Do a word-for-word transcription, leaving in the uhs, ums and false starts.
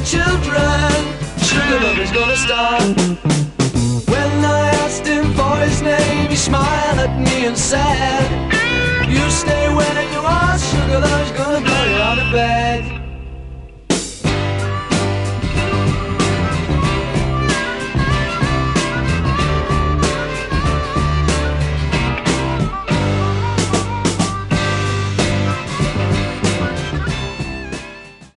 children. Sugar love is gonna start. When I asked him for his name, he smiled at me and said, you stay where you are, sugar love's gonna blow you out of bed.